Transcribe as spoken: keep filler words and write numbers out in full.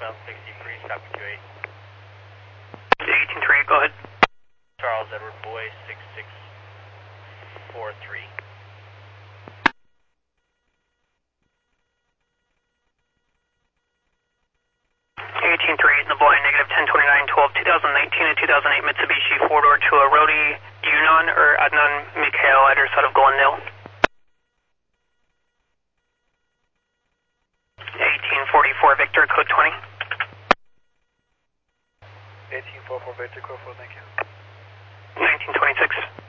southbound sixty-three, stop Q eight. eighteen twenty-eight, go ahead. Charles Edward Boy, six six four three. eighteen thirty-eight in the Boy, negative ten twenty-nine twelve, two thousand nineteen and two thousand eight Mitsubishi four-door to a Rodi Yunnan or Adnan Mikhail, address out of Glendale. eighteen forty-four Victor, code twenty. eighteen forty-four Victor, code four, thank you. nineteen twenty-six.